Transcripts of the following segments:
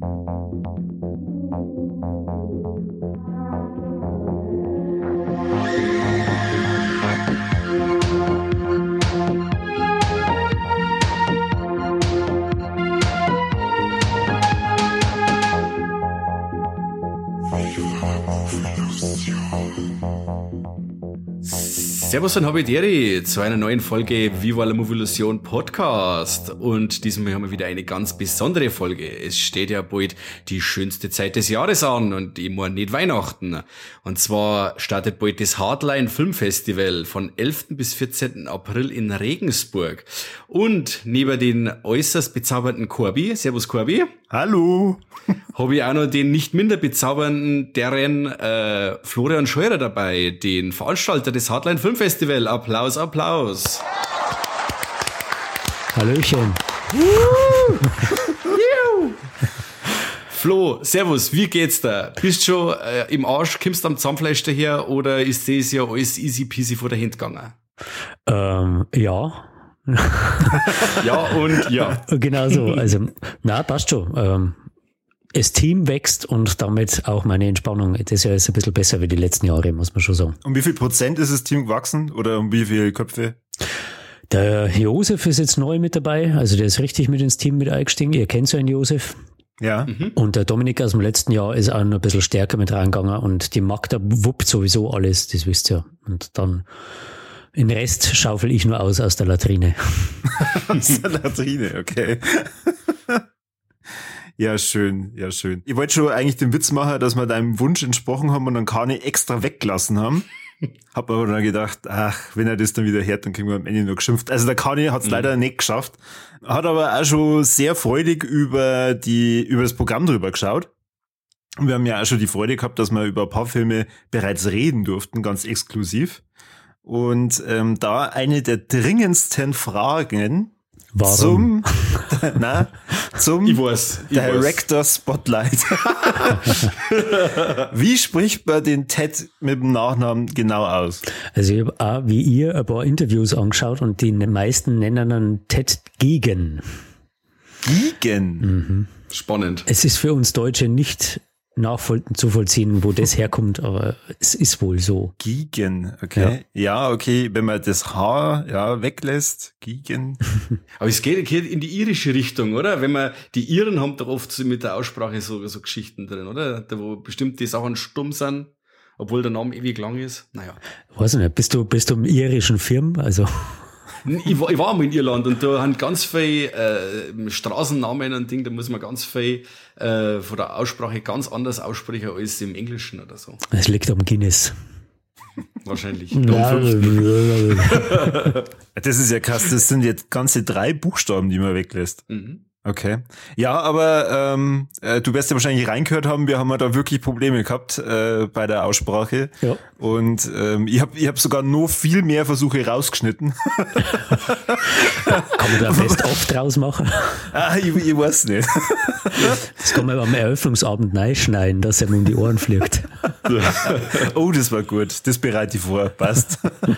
Servus und Habideri zu einer neuen Folge Viva la Movilusion Podcast. Und diesmal haben wir wieder eine ganz besondere Folge. Es steht ja bald die schönste Zeit des Jahres an und ich meine nicht Weihnachten. Und zwar startet bald das Hardline Filmfestival von 11. bis 14. April in Regensburg. Und neben den äußerst bezaubernden Corby, servus Corby. Hallo. Habe ich auch noch den nicht minder bezaubernden Florian Scheurer dabei, den Veranstalter des Hardline Filmfestival. Applaus, Applaus. Hallöchen. Flo, servus, wie geht's da? Bist schon im Arsch, kommst am Zahnfleisch daher oder ist das ja alles easy peasy vor der Hand gegangen? Ja. Ja und ja. Genau so. Also, passt schon. Das Team wächst und damit auch meine Entspannung. Das Jahr ist ein bisschen besser wie die letzten Jahre, muss man schon sagen. Um wie viel Prozent ist das Team gewachsen oder um wie viele Köpfe? Der Josef ist jetzt neu mit dabei, also der ist richtig mit ins Team mit eingestiegen. Ihr kennt so einen Josef. Ja. Und der Dominik aus dem letzten Jahr ist auch noch ein bisschen stärker mit reingegangen und die Magda wuppt sowieso alles, das wisst ihr. Und dann den Rest schaufel ich nur aus der Latrine. Aus der Latrine, okay. Ja, schön, ja, schön. Ich wollte schon eigentlich den Witz machen, dass wir deinem Wunsch entsprochen haben und dann keine extra weggelassen haben. Hab aber dann gedacht, wenn er das dann wieder hört, dann kriegen wir am Ende noch geschimpft. Also der Kani hat es leider nicht geschafft. Hat aber auch schon sehr freudig über das Programm drüber geschaut. Und wir haben ja auch schon die Freude gehabt, dass wir über ein paar Filme bereits reden durften, ganz exklusiv. Und da eine der dringendsten Fragen zum Director Spotlight. Wie spricht man den Ted mit dem Nachnamen genau aus? Also ich habe auch wie ihr ein paar Interviews angeschaut und die meisten nennen dann Ted Geoghegan. Geoghegan? Mhm. Spannend. Es ist für uns Deutsche nicht nachzuvollziehen, wo das herkommt, aber es ist wohl so. Geoghegan, okay. Ja, okay, wenn man das H weglässt, Geoghegan. Aber es geht in die irische Richtung, oder? Wenn man, die Iren haben doch oft so mit der Aussprache so Geschichten drin, oder? Da wo bestimmte Sachen stumm sind, obwohl der Name ewig lang ist. Naja. Weiß ich nicht, bist du im irischen Film? Also. Ich war einmal in Irland und da haben ganz viele Straßennamen und Ding, da muss man ganz viel von der Aussprache ganz anders aussprechen als im Englischen oder so. Es liegt am Guinness. Wahrscheinlich. Das ist ja krass, das sind jetzt ganze 3 Buchstaben, die man weglässt. Mhm. Okay. Ja, aber du wirst ja wahrscheinlich reingehört haben, wir haben ja da wirklich Probleme gehabt bei der Aussprache. Ja. Und ich hab sogar noch viel mehr Versuche rausgeschnitten. Kann man da Best of draus machen? Ich weiß nicht. Das kann man am Eröffnungsabend reinschneiden, dass er mir um die Ohren fliegt. Oh, das war gut. Das bereite ich vor. Passt.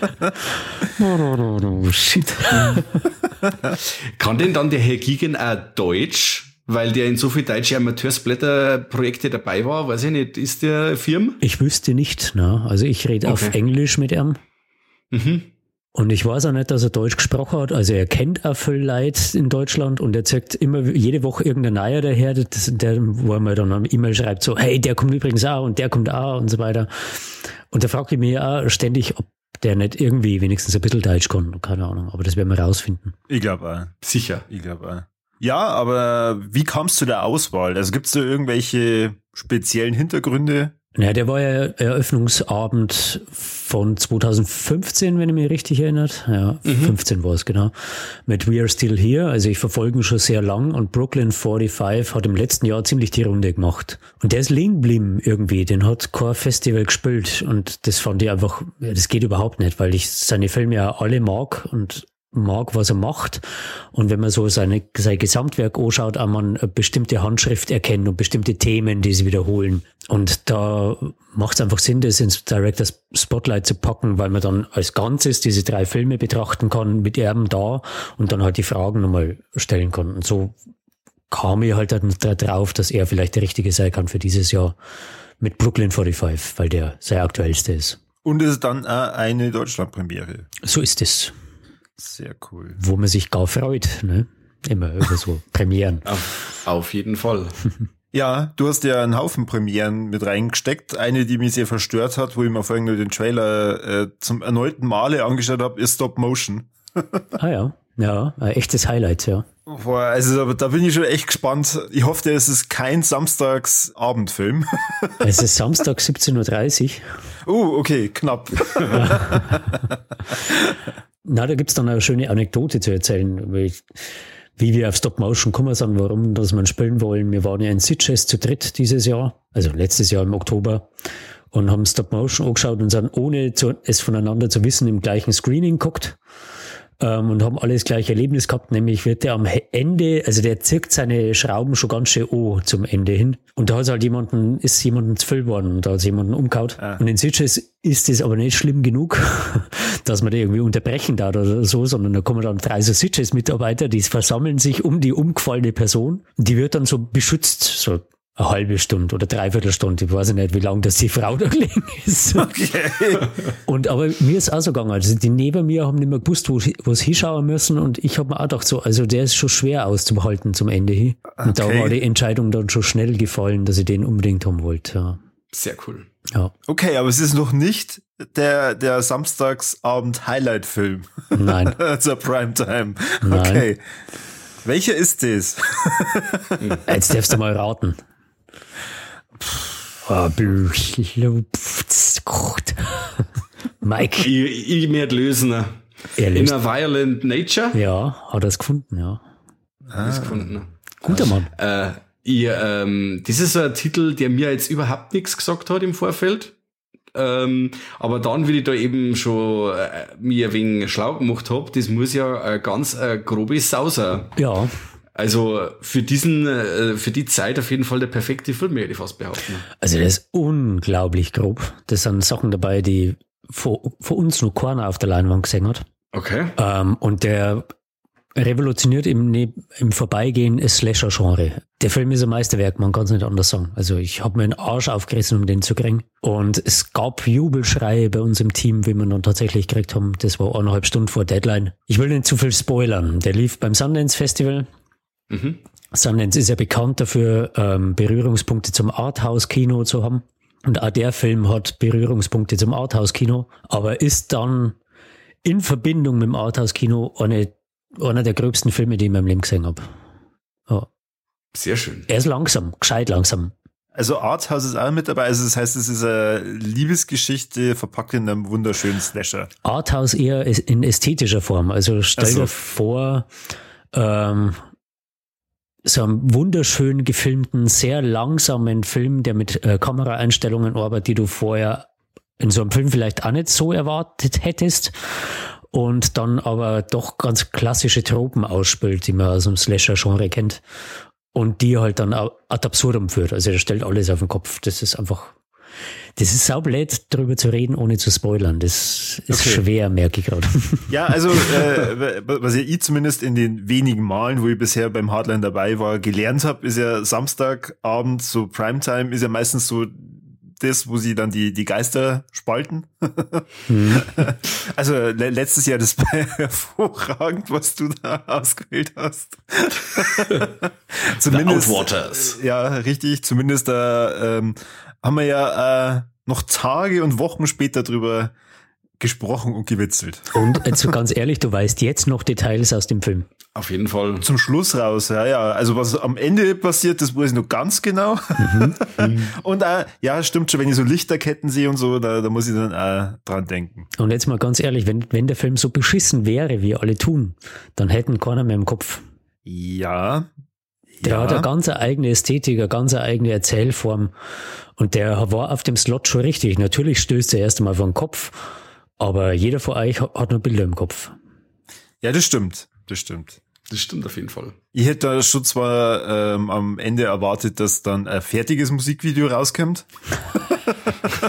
Shit. Kann denn dann der Herr Geoghegan auch Deutsch? Weil der in so viel deutsche Amateursblätterprojekte dabei war, weiß ich nicht, ist der Firm? Ich wüsste nicht, ne? Also ich rede auf Englisch mit ihm. Mhm. Und ich weiß auch nicht, dass er Deutsch gesprochen hat. Also er kennt auch viel Leute in Deutschland und er zeigt immer jede Woche irgendein Neuer daher, wo er mir dann eine E-Mail schreibt, so, hey, der kommt übrigens auch und der kommt auch und so weiter. Und da frage ich mich auch ständig, ob der nicht irgendwie wenigstens ein bisschen Deutsch kann. Keine Ahnung, aber das werden wir rausfinden. Ich glaube auch. Sicher. Ich glaube auch. Ja, aber wie kam es zu der Auswahl? Also gibt es da irgendwelche speziellen Hintergründe? Ja, der war ja Eröffnungsabend von 2015, wenn ich mich richtig erinnert. Ja, 15 war es, genau. Mit We Are Still Here. Also ich verfolge ihn schon sehr lang und Brooklyn 45 hat im letzten Jahr ziemlich die Runde gemacht. Und der ist liegen geblieben irgendwie. Den hat kein Festival gespielt und das fand ich einfach, das geht überhaupt nicht, weil ich seine Filme ja alle mag und mag, was er macht. Und wenn man so sein Gesamtwerk anschaut, auch man eine bestimmte Handschrift erkennt und bestimmte Themen, die sie wiederholen. Und da macht es einfach Sinn, das ins Director Spotlight zu packen, weil man dann als Ganzes diese 3 Filme betrachten kann, mit ihm da und dann halt die Fragen nochmal stellen kann. Und so kam ich halt dann drauf, dass er vielleicht der Richtige sein kann für dieses Jahr mit Brooklyn 45, weil der sehr aktuellste ist. Und es ist dann auch eine Deutschlandpremiere. So ist es. Sehr cool. Wo man sich gar freut, ne? Immer über so Premieren. Auf jeden Fall. Ja, du hast ja einen Haufen Premieren mit reingesteckt. Eine, die mich sehr verstört hat, wo ich mir vorhin nur den Trailer zum erneuten Male angeschaut habe, ist Stop Motion. Ja, ein echtes Highlight, ja. Boah, also da bin ich schon echt gespannt. Ich hoffe, es ist kein Samstagsabendfilm. Es ist Samstag 17.30 Uhr. Okay, knapp. Na, da gibt's dann eine schöne Anekdote zu erzählen, wie wir auf Stop Motion gekommen sind, warum dass wir spielen wollen. Wir waren ja in Sitges zu dritt dieses Jahr, also letztes Jahr im Oktober, und haben Stop Motion angeschaut und sind ohne es voneinander zu wissen im gleichen Screening geguckt. Und haben alles gleiche Erlebnis gehabt, nämlich wird der am Ende, also der zirkt seine Schrauben schon ganz schön an zum Ende hin. Und da ist halt jemandem zu viel geworden und da hat jemanden umgehauen. Ah. Und in Sitges ist das aber nicht schlimm genug, dass man die irgendwie unterbrechen darf oder so, sondern da kommen dann 3 so Sitges-Mitarbeiter, die versammeln sich um die umgefallene Person. Und die wird dann so beschützt, so eine halbe Stunde oder 3/4 Stunde. Ich weiß nicht, wie lange das die Frau da gelegen ist. Okay. Und aber mir ist auch so gegangen. Also die neben mir haben nicht mehr gewusst, wo sie hinschauen müssen. Und ich habe mir auch gedacht, so, also der ist schon schwer auszuhalten zum Ende hin. Okay. Und da war die Entscheidung dann schon schnell gefallen, dass ich den unbedingt haben wollte. Ja. Sehr cool. Ja. Okay, aber es ist noch nicht der Samstagsabend-Highlight-Film. Nein. Zur Primetime. Nein. Okay. Welcher ist das? Jetzt darfst du mal raten. Mike. Ich mir lösen. In a Violent Nature? Ja, hat er es gefunden, ja. Guter Mann. Das ist so ein Titel, der mir jetzt überhaupt nichts gesagt hat im Vorfeld. Aber dann, wie ich da eben schon mir ein wenig schlau gemacht habe, das muss ja ein ganz grobe Sau sein. Ja. Also für die Zeit auf jeden Fall der perfekte Film, würde ich fast behaupten. Also der ist unglaublich grob. Das sind Sachen dabei, die vor uns noch keiner auf der Leinwand gesehen hat. Okay. Und der revolutioniert im Vorbeigehen das Slasher-Genre. Der Film ist ein Meisterwerk, man kann es nicht anders sagen. Also ich habe mir einen Arsch aufgerissen, um den zu kriegen. Und es gab Jubelschreie bei uns im Team, wie wir dann tatsächlich gekriegt haben. Das war 1,5 Stunden vor Deadline. Ich will nicht zu viel spoilern. Der lief beim Sundance Festival. Mhm. Sundance ist ja bekannt dafür, Berührungspunkte zum Arthouse-Kino zu haben. Und auch der Film hat Berührungspunkte zum Arthouse-Kino, aber ist dann in Verbindung mit dem Arthouse-Kino einer der gröbsten Filme, die ich in meinem Leben gesehen habe. Ja. Sehr schön. Er ist langsam, gescheit langsam. Also Arthouse ist auch mit dabei, also das heißt, es ist eine Liebesgeschichte verpackt in einem wunderschönen Slasher. Arthouse eher in ästhetischer Form, also stell dir vor, so einen wunderschön gefilmten, sehr langsamen Film, der mit Kameraeinstellungen arbeitet, die du vorher in so einem Film vielleicht auch nicht so erwartet hättest und dann aber doch ganz klassische Tropen ausspielt, die man aus dem Slasher-Genre kennt und die halt dann ad absurdum führt. Also er stellt alles auf den Kopf. Das ist saublöd, darüber zu reden, ohne zu spoilern. Das ist schwer, merke ich gerade. Ja, also was ich zumindest in den wenigen Malen, wo ich bisher beim Hardline dabei war, gelernt habe, ist ja Samstagabend, so Primetime, ist ja meistens so das, wo sie dann die Geister spalten. Mhm. Also letztes Jahr, das war hervorragend, was du da ausgewählt hast. Zumindest, The Outwaters. Ja, richtig. Zumindest da haben wir ja noch Tage und Wochen später drüber gesprochen und gewitzelt. Und also ganz ehrlich, du weißt jetzt noch Details aus dem Film. Auf jeden Fall. Zum Schluss raus, ja. Also was am Ende passiert, das weiß ich noch ganz genau. Und ja, stimmt schon, wenn ich so Lichterketten sehe und so, da muss ich dann auch dran denken. Und jetzt mal ganz ehrlich, wenn der Film so beschissen wäre, wie alle tun, dann hätten keiner mehr im Kopf. Ja. Der hat eine ganz eigene Ästhetik, eine ganz eigene Erzählform. Und der war auf dem Slot schon richtig. Natürlich stößt er erst einmal vor den Kopf, aber jeder von euch hat noch Bilder im Kopf. Ja, das stimmt. Das stimmt auf jeden Fall. Ich hätte da schon zwar am Ende erwartet, dass dann ein fertiges Musikvideo rauskommt.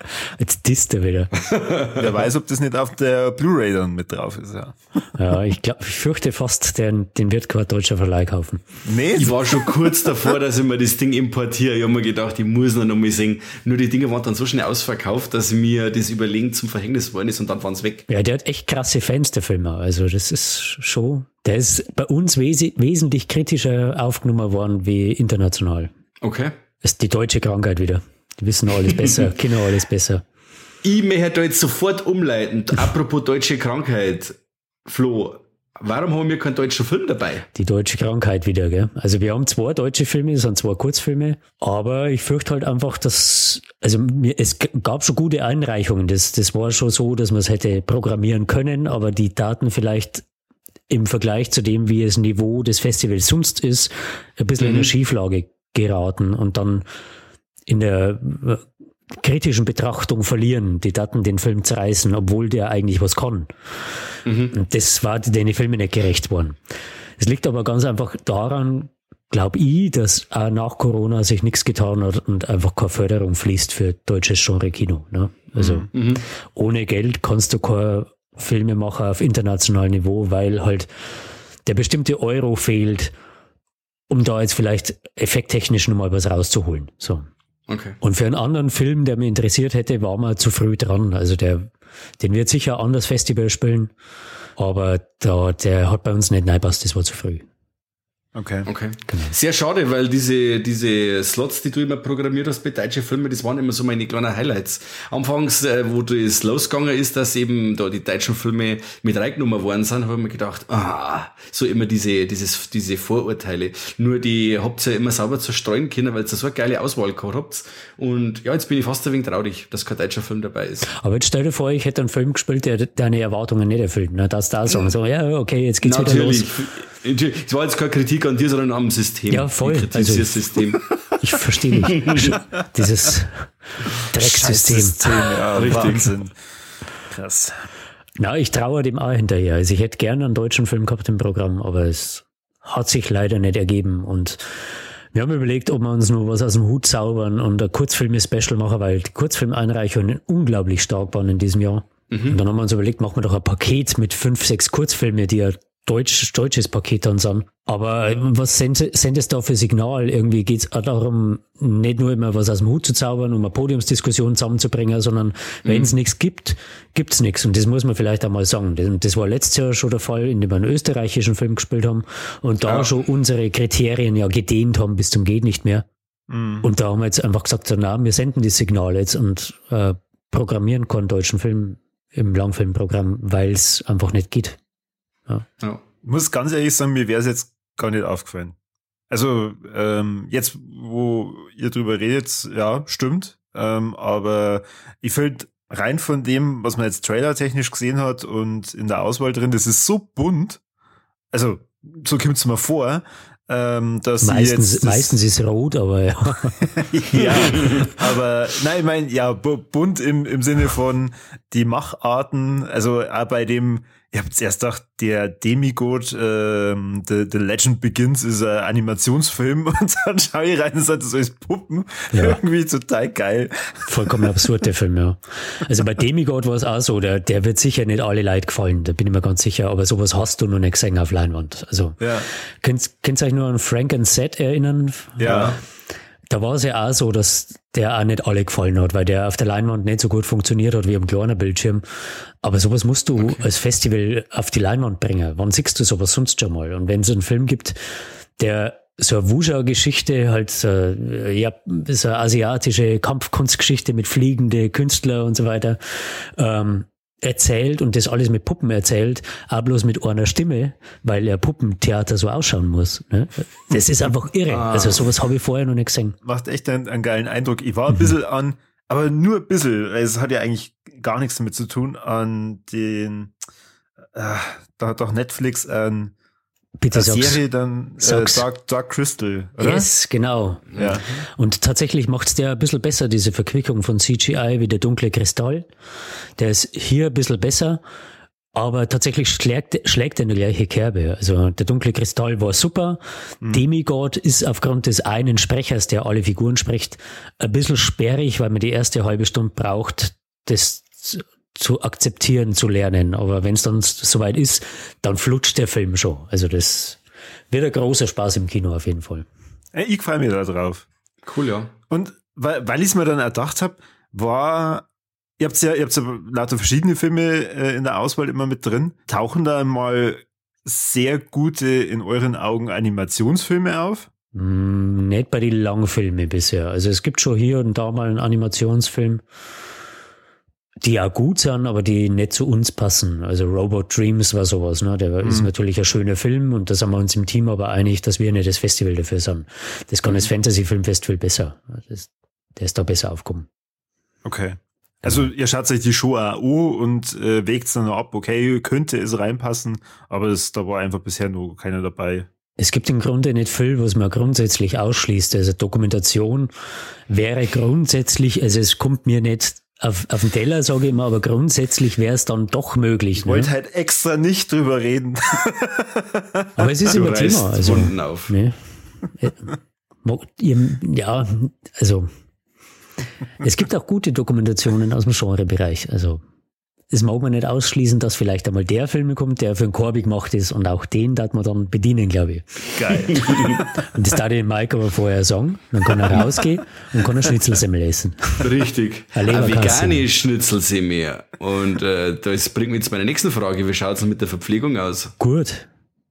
Jetzt disst er wieder. Wer weiß, ob das nicht auf der Blu-ray dann mit drauf ist. Ja, Ja, ich fürchte fast, den wird kein deutscher Verleih kaufen. Nee, Ich war schon kurz davor, dass ich mir das Ding importiere. Ich habe mir gedacht, ich muss noch mal sehen. Nur die Dinge waren dann so schnell ausverkauft, dass mir das Überlegen zum Verhängnis geworden ist und dann waren sie weg. Ja, der hat echt krasse Fans, der Film. Also das ist schon, der ist bei uns wesentlich kritischer aufgenommen worden wie international. Okay. Das ist die deutsche Krankheit wieder. Die wissen alles besser, kennen alles besser. Ich möchte da jetzt sofort umleiten. Apropos deutsche Krankheit. Flo, warum haben wir keinen deutschen Film dabei? Die deutsche Krankheit wieder, gell? Also wir haben 2 deutsche Filme, es sind 2 Kurzfilme, aber ich fürchte halt einfach, dass, es gab schon gute Einreichungen. Das war schon so, dass man es hätte programmieren können, aber die Daten vielleicht im Vergleich zu dem, wie das Niveau des Festivals sonst ist, ein bisschen in eine Schieflage geraten und dann in der kritischen Betrachtung verlieren, die Daten den Film zerreißen, obwohl der eigentlich was kann. Und das war den Filmen nicht gerecht worden. Es liegt aber ganz einfach daran, glaube ich, dass auch nach Corona sich nichts getan hat und einfach keine Förderung fließt für deutsches Genre-Kino. Ne? Also ohne Geld kannst du keine Filme machen auf internationalem Niveau, weil halt der bestimmte Euro fehlt, um da jetzt vielleicht effekttechnisch nochmal was rauszuholen. So. Okay. Und für einen anderen Film, der mich interessiert hätte, war man zu früh dran. Also den wird sicher anders Festival spielen, aber der hat bei uns nicht reingepasst, das war zu früh. okay. Genau. Sehr schade, weil diese Slots, die du immer programmiert hast bei deutschen Filmen, das waren immer so meine kleinen Highlights. Anfangs, wo das losgegangen ist, dass eben da die deutschen Filme mit reingenommen worden sind, habe ich mir gedacht, so immer diese Vorurteile. Nur die habt ihr ja immer sauber zerstreuen können, weil ihr so eine geile Auswahl gehabt habt. Und ja, jetzt bin ich fast ein wenig traurig, dass kein deutscher Film dabei ist. Aber jetzt stell dir vor, ich hätte einen Film gespielt, der deine Erwartungen nicht erfüllt. Ne? Das da sagen, so, ja, okay, jetzt geht's wieder los. Es war jetzt keine Kritik an dir, sondern am System. Ja, voll. Ich kritisiere das System. Ich verstehe dich. Dieses Drecksystem. Scheiß-System, ja, Richtig. Wahnsinn. Krass. Na, ich traue dem auch hinterher. Also ich hätte gerne einen deutschen Film gehabt im Programm, aber es hat sich leider nicht ergeben. Und wir haben überlegt, ob wir uns nur was aus dem Hut zaubern und ein Kurzfilme-Special machen, weil die Kurzfilmeinreichungen unglaublich stark waren in diesem Jahr. Und dann haben wir uns überlegt, machen wir doch ein Paket mit 5, 6 Kurzfilme, die ja deutsches Paket dann sind. Aber was sendest da für Signal? Irgendwie geht's auch darum, nicht nur immer was aus dem Hut zu zaubern, um eine Podiumsdiskussion zusammenzubringen, sondern wenn es nichts gibt, gibt's nichts. Und das muss man vielleicht einmal sagen. Das war letztes Jahr schon der Fall, indem wir einen österreichischen Film gespielt haben und da schon unsere Kriterien ja gedehnt haben bis zum geht nicht mehr. Und da haben wir jetzt einfach gesagt, so, na, wir senden das Signal jetzt und programmieren keinen deutschen Film im Langfilmprogramm, weil es einfach nicht geht. Ja. Ja. Ich muss ganz ehrlich sagen, mir wäre es jetzt gar nicht aufgefallen. Also jetzt, wo ihr drüber redet, ja, stimmt. Aber ich finde, rein von dem, was man jetzt trailertechnisch gesehen hat und in der Auswahl drin, das ist so bunt. Also, so kommt es mir vor, dass meistens ist rot, aber ja. ja, aber nein, ich meine, ja, bunt im Sinne von die Macharten, also auch bei dem, ich habe jetzt erst gedacht, der Demigod, The Legend Begins ist ein Animationsfilm und dann schaue ich rein und sage, das ist alles Puppen. Ja. Irgendwie total geil. Vollkommen absurd, der Film, ja. Also bei Demigod war es auch so, der wird sicher nicht alle Leute gefallen, da bin ich mir ganz sicher, aber sowas hast du noch nicht gesehen auf Leinwand. Also, Ja. könnt ihr euch nur an Frank and Seth erinnern? Ja. Da war es ja auch so, dass der auch nicht alle gefallen hat, weil der auf der Leinwand nicht so gut funktioniert hat wie am kleinen Bildschirm. Aber sowas musst du als Festival auf die Leinwand bringen. Wann siehst du sowas sonst schon mal? Und wenn es einen Film gibt, der so eine Wuja-Geschichte, halt so eine asiatische Kampfkunstgeschichte mit fliegende Künstler und so weiter, erzählt und das alles mit Puppen erzählt, auch bloß mit einer Stimme, weil ja Puppentheater so ausschauen muss. Ne? Das ist einfach irre. Also sowas habe ich vorher noch nicht gesehen. Macht echt einen geilen Eindruck. Ich war ein bisschen aber nur ein bisschen, weil es hat ja eigentlich gar nichts damit zu tun, an den, da hat doch Netflix Bitte Serie dann sag's. Dark Crystal, oder? Yes, genau. Ja. Und tatsächlich macht's der ein bisschen besser, diese Verquickung von CGI wie der dunkle Kristall. Der ist hier ein bisschen besser. Aber tatsächlich schlägt er in die gleiche Kerbe. Also der dunkle Kristall war super. Demigod ist aufgrund des einen Sprechers, der alle Figuren spricht, ein bisschen sperrig, weil man die erste halbe Stunde braucht, das zu akzeptieren, zu lernen. Aber wenn es dann soweit ist, dann flutscht der Film schon. Also das wird ein großer Spaß im Kino auf jeden Fall. Ich freue mich da drauf. Cool, ja. Und weil ich es mir dann erdacht habe, ihr habt ja lauter verschiedene Filme in der Auswahl immer mit drin. Tauchen da mal sehr gute, in euren Augen, Animationsfilme auf? Nicht bei den Langfilmen bisher. Also es gibt schon hier und da mal einen Animationsfilm, die auch gut sind, aber die nicht zu uns passen. Also Robot Dreams war sowas, ne? Der ist natürlich ein schöner Film und da sind wir uns im Team aber einig, dass wir nicht das Festival dafür sind. Das kann das Fantasy-Filmfestival besser. Der ist da besser aufgekommen. Okay. Also ihr schaut euch die Show auch an und wägt es dann noch ab, okay, könnte es reinpassen, aber da war einfach bisher noch keiner dabei. Es gibt im Grunde nicht viel, was man grundsätzlich ausschließt. Also Dokumentation wäre grundsätzlich, also es kommt mir nicht auf den Teller, sage ich mal, aber grundsätzlich wäre es dann doch möglich. Ich wollte halt extra nicht drüber reden. Aber es ist immer Thema. Also, Wunden auf. Ne? Ja, also es gibt auch gute Dokumentationen aus dem Genrebereich. Also es mag man nicht ausschließen, dass vielleicht einmal der Film kommt, der für den Corby gemacht ist und auch den darf man dann bedienen, glaube ich. Geil. Und das darf ich dem Mike aber vorher sagen. Dann kann er rausgehen und kann eine Schnitzelsemmel essen. Richtig. Eine vegane Schnitzelsemmel. Und das bringt mich zu meiner nächsten Frage. Wie schaut es mit der Verpflegung aus? Gut.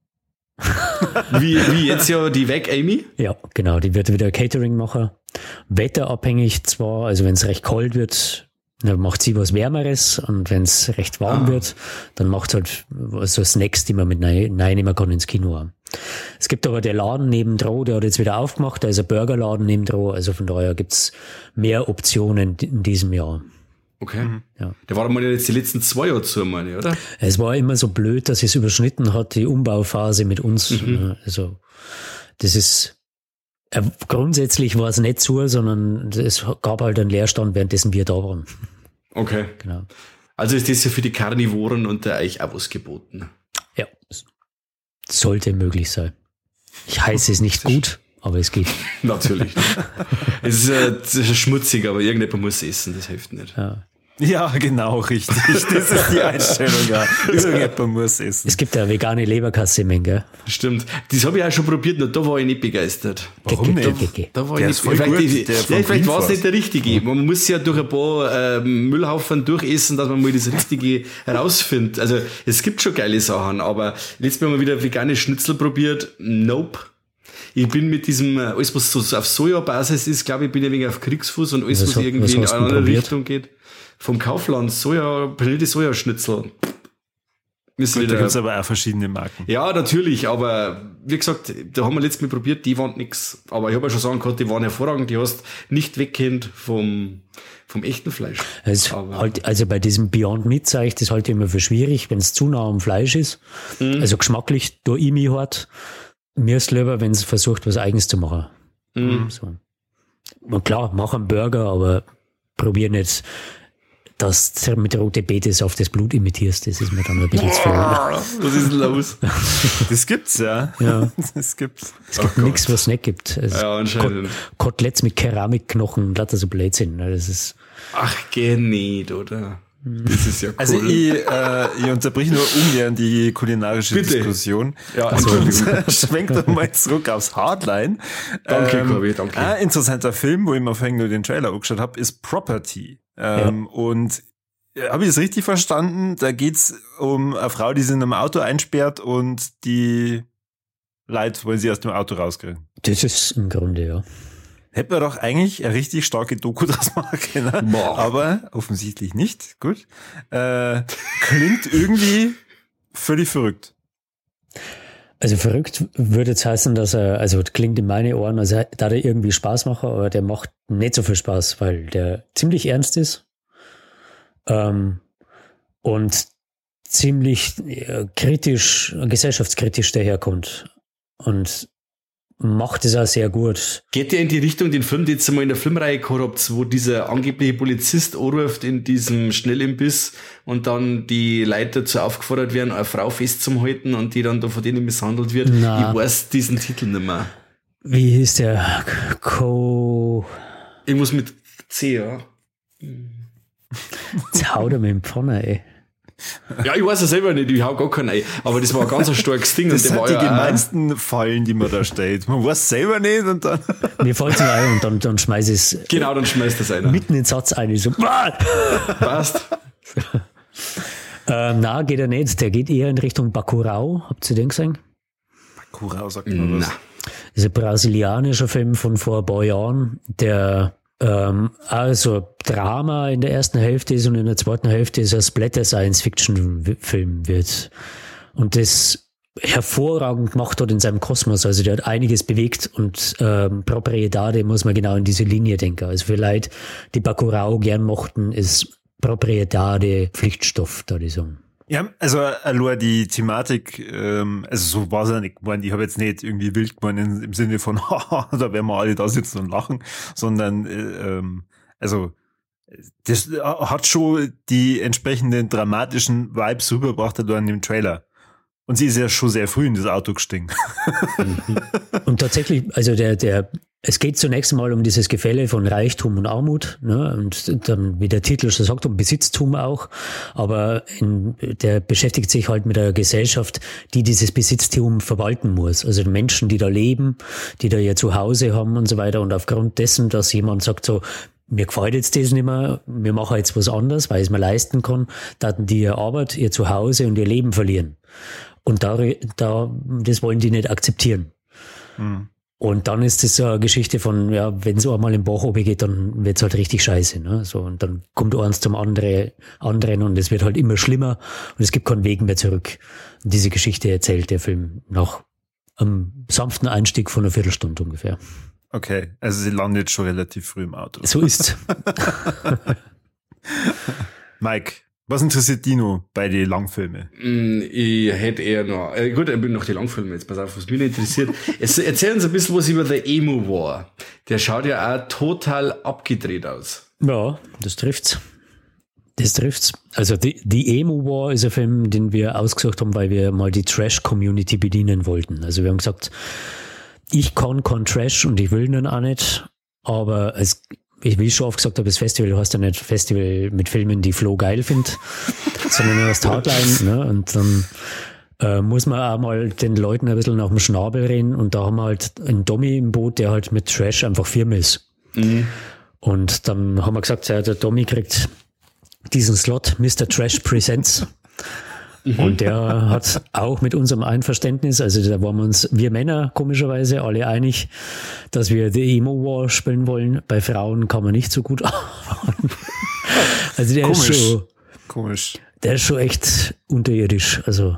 Wie jetzt ja die Weg, Amy? Ja, genau. Die wird wieder Catering machen. Wetterabhängig zwar, also wenn es recht kalt wird, dann macht sie was Wärmeres und wenn es recht warm wird, dann macht es halt so Snacks, die man mit reinnehmen kann ins Kino. Es gibt aber der Laden nebendran, der hat jetzt wieder aufgemacht, da ist ein Burgerladen nebendran, also von daher gibt's mehr Optionen in diesem Jahr. Okay. Ja. Der war mal jetzt die letzten 2 Jahre zu, meine ich, oder? Es war immer so blöd, dass es überschnitten hat, die Umbauphase mit uns. Also das ist grundsätzlich war es nicht so, sondern es gab halt einen Leerstand, währenddessen wir da waren. Okay. Genau. Also ist das ja für die Karnivoren unter euch auch was geboten? Ja, sollte möglich sein. Ich heiße es nicht gut, aber es geht. Natürlich. Es ist schmutzig, aber irgendjemand muss essen, das hilft nicht. Ja, genau, richtig. Das ist die Einstellung, ja. Irgendjemand muss essen. Es gibt ja vegane Leberkassemmel, gell? Stimmt. Das habe ich auch schon probiert, nur da war ich nicht begeistert. Warum nicht? Da war ich nicht. Vielleicht war es nicht der richtige. Man muss ja durch ein paar Müllhaufen durchessen, dass man mal das Richtige herausfindet. Also es gibt schon geile Sachen, aber letztes Mal haben wir wieder vegane Schnitzel probiert. Nope. Ich bin mit diesem, alles was so auf Sojabasis ist, glaube ich, bin ein wenig auf Kriegsfuß und alles, was irgendwie in eine andere Richtung geht. Vom Kaufland, paniertes Sojaschnitzel. Da gibt es aber auch verschiedene Marken. Ja, natürlich, aber wie gesagt, da haben wir letztes Mal probiert, die waren nix. Aber ich habe ja schon sagen können, die waren hervorragend, die hast nicht wegkennt vom echten Fleisch. Also bei diesem Beyond Meat sage ich, das halte ich immer für schwierig, wenn es zu nah am Fleisch ist. Also geschmacklich, da ich mich hart. Mir ist lieber, wenn es versucht, was Eigens zu machen. So. Und klar, mach einen Burger, aber probier nicht, dass du mit rote Beete auf das Blut imitierst. Das ist mir dann ein bisschen zu viel. Was ist denn los? Das gibt's, ja. Das gibt's. Es gibt nichts, was es nicht gibt. Also ja, anscheinend. Koteletts mit Keramikknochen, lauter so Blödsinn. Das ist. Ach, geh nicht, oder? Das ist ja cool. Also ich unterbrich nur ungern die kulinarische Diskussion. Ja, also schwenkt doch mal zurück aufs Hardline. Danke, Corby, danke. Ein interessanter Film, wo ich mir vorhin nur den Trailer angeschaut habe, ist Property. Und habe ich das richtig verstanden? Da geht's um eine Frau, die sich in einem Auto einsperrt und die Leute wollen sie aus dem Auto rauskriegen. Das ist im Grunde, ja. Hätten wir doch eigentlich eine richtig starke Doku draus machen können. Boah. Aber offensichtlich nicht. Gut. Klingt irgendwie völlig verrückt. Also verrückt würde jetzt heißen, dass also klingt in meine Ohren, also da der irgendwie Spaß macht, aber der macht nicht so viel Spaß, weil der ziemlich ernst ist und ziemlich kritisch, gesellschaftskritisch daherkommt. Und macht es auch sehr gut. Geht der in die Richtung, den Film, den jetzt mal in der Filmreihe gehabt habt, wo dieser angebliche Polizist anruft in diesem Schnellimbiss und dann die Leute dazu aufgefordert werden, eine Frau festzuhalten und die dann da von denen misshandelt wird? Na. Ich weiß diesen Titel nicht mehr. Wie hieß der? Irgendwas mit C, ja. Jetzt haut er mir im Pfanne, ey. Ja, ich weiß es selber nicht, ich hau gar keinen ein. Aber das war ein ganz starkes Ding. Das und sind der die war ja gemeinsten Fallen, die man da stellt. Man weiß selber nicht und dann... Mir fällt es ein und dann schmeiß ich es genau, dann schmeißt das einer. mitten in den Satz ein. Ich so, Passt. na, geht er nicht. Der geht eher in Richtung Bacurau. Habt ihr den gesehen? Bacurau sagt man was. Na. Das ist ein brasilianischer Film von vor ein paar Jahren, der also Drama in der ersten Hälfte ist und in der zweiten Hälfte ist ein Splatter-Science-Fiction-Film wird. Und das hervorragend gemacht hat in seinem Kosmos. Also der hat einiges bewegt und Proprietade muss man genau in diese Linie denken. Also für Leute, die Bacurau gern mochten, ist Proprietade Pflichtstoff, da die sagen. Ja, also allein die Thematik, also so war es ja nicht gemeint. Ich habe jetzt nicht irgendwie wild gemeint im Sinne von, haha, da werden wir alle da sitzen und lachen, sondern also das hat schon die entsprechenden dramatischen Vibes rübergebracht da in dem Trailer. Und sie ist ja schon sehr früh in das Auto gestiegen. Und tatsächlich, also es geht zunächst einmal um dieses Gefälle von Reichtum und Armut, ne? Und dann, wie der Titel schon sagt, um Besitztum auch. Aber der beschäftigt sich halt mit einer Gesellschaft, die dieses Besitztum verwalten muss. Also die Menschen, die da leben, die da ihr Zuhause haben und so weiter. Und aufgrund dessen, dass jemand sagt so, mir gefällt jetzt das nicht mehr, wir machen jetzt was anderes, weil ich es mir leisten kann, dann die ihre Arbeit, ihr Zuhause und ihr Leben verlieren. Und das wollen die nicht akzeptieren. Mhm. Und dann ist das so eine Geschichte von, ja, wenn es einmal im Bach runtergeht, dann wird's halt richtig scheiße, ne? So, und dann kommt eins zum anderen und es wird halt immer schlimmer und es gibt keinen Weg mehr zurück. Und diese Geschichte erzählt der Film nach einem sanften Einstieg von einer Viertelstunde ungefähr. Okay, also sie landet schon relativ früh im Auto. So ist's. Mike, was interessiert Dino bei den Langfilmen? Ich hätte eher noch, gut, ich bin noch die Langfilme jetzt, pass auf, was mich interessiert. Erzähl uns ein bisschen was über The Emo War. Der schaut ja auch total abgedreht aus. Ja, das trifft's. Also die Emo War ist ein Film, den wir ausgesucht haben, weil wir mal die Trash-Community bedienen wollten. Also wir haben gesagt, ich kann kein Trash und ich will ihn auch nicht, aber wie ich schon oft gesagt habe, das Festival heißt ja nicht Festival mit Filmen, die Flo geil findet, sondern nur das Hardline, ne? Und dann muss man auch mal den Leuten ein bisschen nach dem Schnabel reden und da haben wir halt einen Dommy im Boot, der halt mit Trash einfach firm ist. Mhm. Und dann haben wir gesagt, ja, der Dommy kriegt diesen Slot, Mr. Trash Presents. Und der hat auch mit unserem Einverständnis, also da waren wir Männer komischerweise alle einig, dass wir The Emo War spielen wollen. Bei Frauen kann man nicht so gut arbeiten. Also der Komisch. Der ist schon echt unterirdisch. Also.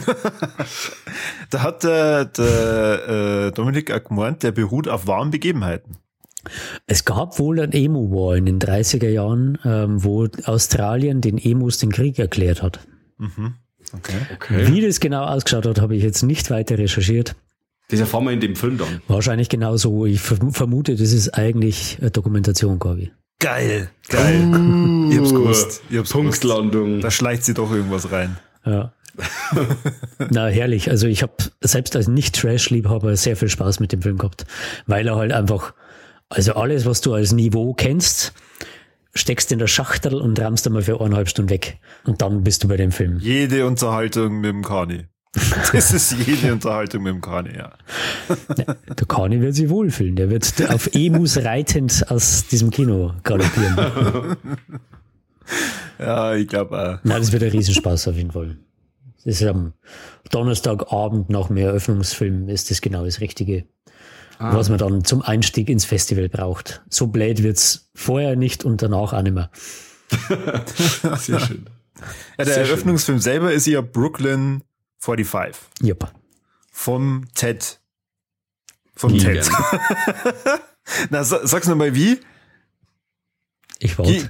Da hat der Dominik auch gemeint, der beruht auf wahren Begebenheiten. Es gab wohl ein Emo War in den 30er Jahren, wo Australien den Emos den Krieg erklärt hat. Mhm. Okay. Wie das genau ausgeschaut hat, habe ich jetzt nicht weiter recherchiert. Das erfahren wir in dem Film dann. Wahrscheinlich genauso. Ich vermute, das ist eigentlich eine Dokumentation, Gabi. Geil. Ich hab's gewusst. Punktlandung. Da schleicht sie doch irgendwas rein. Ja. Na, herrlich. Also ich habe selbst als Nicht-Trash-Liebhaber sehr viel Spaß mit dem Film gehabt, weil er halt einfach, also alles, was du als Niveau kennst, steckst in der Schachtel und rammst einmal für 1,5 Stunden weg. Und dann bist du bei dem Film. Jede Unterhaltung mit dem Kani. Das ist jede Unterhaltung mit dem Kani, ja. Der Kani wird sich wohlfühlen. Der wird auf Emus reitend aus diesem Kino galoppieren. Ja, ich glaube auch. Nein, das wird ein Riesenspaß auf jeden Fall. Das ist am Donnerstagabend nach dem Eröffnungsfilm ist das genau das Richtige. Was man dann zum Einstieg ins Festival braucht. So blöd wird's vorher nicht und danach auch nicht mehr. Sehr schön. Ja, der Eröffnungsfilm selber ist ja Brooklyn 45. Yep. Vom Ted. Ted. Na, sag's nochmal wie? Ich warte.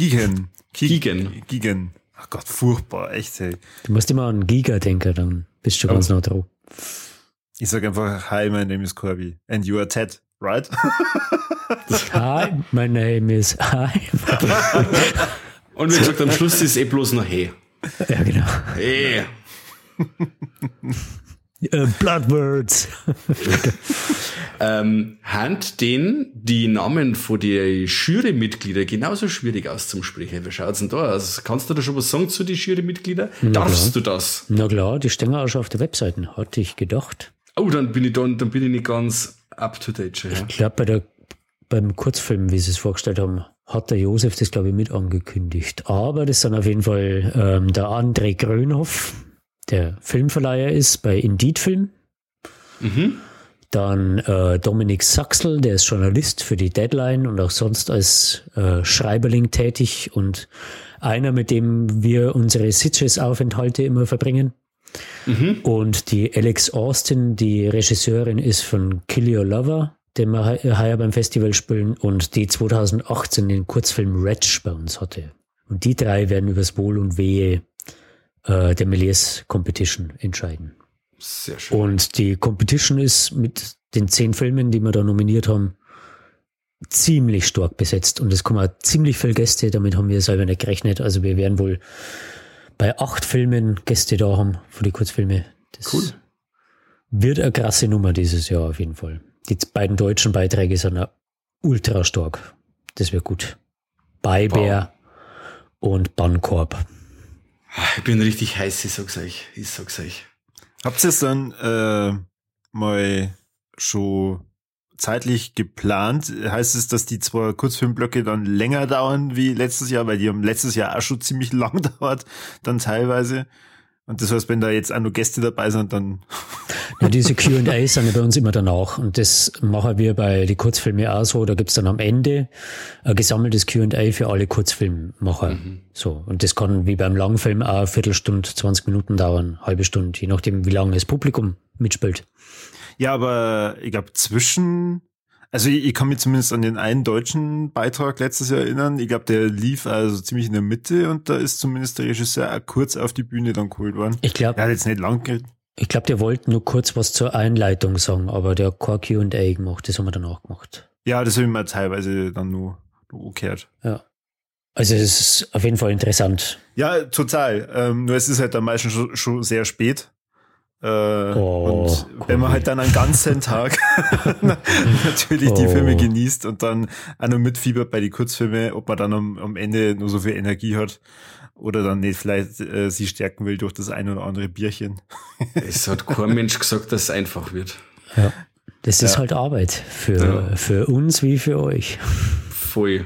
Gigan. Ach Gott, furchtbar, echt, hey. Du musst immer an Giga denken, dann bist du ganz nah drauf. Ich sag einfach, hi, my name is Corby and you are Ted, right? Hi, my name is Hi. Und wie gesagt, am Schluss ist es bloß noch hey. Ja, genau. Hey. Bloodwords. Hand die Namen von den Jurymitgliedern genauso schwierig auszusprechen. Wie schaut's denn da aus? Kannst du da schon was sagen zu den Jurymitgliedern? Darfst du das? Na klar, die stehen auch schon auf der Webseite, hatte ich gedacht. Oh, dann bin ich nicht ganz up to date schon. Ja. Ich glaube, beim Kurzfilm, wie sie es vorgestellt haben, hat der Josef das, glaube ich, mit angekündigt. Aber das sind auf jeden Fall der André Grönhoff, der Filmverleiher ist bei Indeed Film. Mhm. Dann Dominik Saxel, der ist Journalist für die Deadline und auch sonst als Schreiberling tätig und einer, mit dem wir unsere Sitges-Aufenthalte immer verbringen. Mhm. Und die Alex Austin, die Regisseurin ist von Kill Your Lover, den wir heuer beim Festival spielen und die 2018 den Kurzfilm Wretch bei uns hatte. Und die drei werden übers Wohl und Wehe der Méliès Competition entscheiden. Sehr schön. Und die Competition ist mit den 10 Filmen, die wir da nominiert haben, ziemlich stark besetzt. Und es kommen auch ziemlich viele Gäste, damit haben wir selber nicht gerechnet. Also wir werden wohl bei 8 Filmen Gäste da haben für die Kurzfilme. Das cool. Wird eine krasse Nummer dieses Jahr auf jeden Fall. Die beiden deutschen Beiträge sind auch ultra stark. Das wird gut. Beibär und Bannkorb. Ich bin richtig heiß, ich sag's euch. Habt ihr es dann mal schon zeitlich geplant? Heißt es, dass die 2 Kurzfilmblöcke dann länger dauern wie letztes Jahr? Weil die haben letztes Jahr auch schon ziemlich lang dauert, dann teilweise. Und das heißt, wenn da jetzt auch noch Gäste dabei sind, dann... Ja, diese Q&As sind ja bei uns immer danach. Und das machen wir bei den Kurzfilmen auch so. Da gibt's dann am Ende ein gesammeltes Q&A für alle Kurzfilmmacher. Mhm. So. Und das kann wie beim Langfilm auch eine Viertelstunde, 20 Minuten dauern, halbe Stunde, je nachdem, wie lange das Publikum mitspielt. Ja, aber ich glaube also ich kann mich zumindest an den einen deutschen Beitrag letztes Jahr erinnern. Ich glaube, der lief also ziemlich in der Mitte und da ist zumindest der Regisseur auch kurz auf die Bühne dann geholt worden. Ich glaube, er hat jetzt nicht lang geredet. Ich glaube, der wollte nur kurz was zur Einleitung sagen, aber der hat kein Q&A gemacht, das haben wir danach gemacht. Ja, das habe ich mir teilweise dann nur gehört. Ja. Also es ist auf jeden Fall interessant. Ja, total. Nur es ist halt dann meistens schon sehr spät. Und wenn man halt dann einen ganzen Tag natürlich die Filme genießt und dann auch noch mitfiebert bei die Kurzfilme, ob man dann am Ende nur so viel Energie hat oder dann nicht vielleicht sie stärken will durch das ein oder andere Bierchen. Es hat kein Mensch gesagt, dass es einfach wird. Ja, das ist halt Arbeit für uns wie für euch. Voll.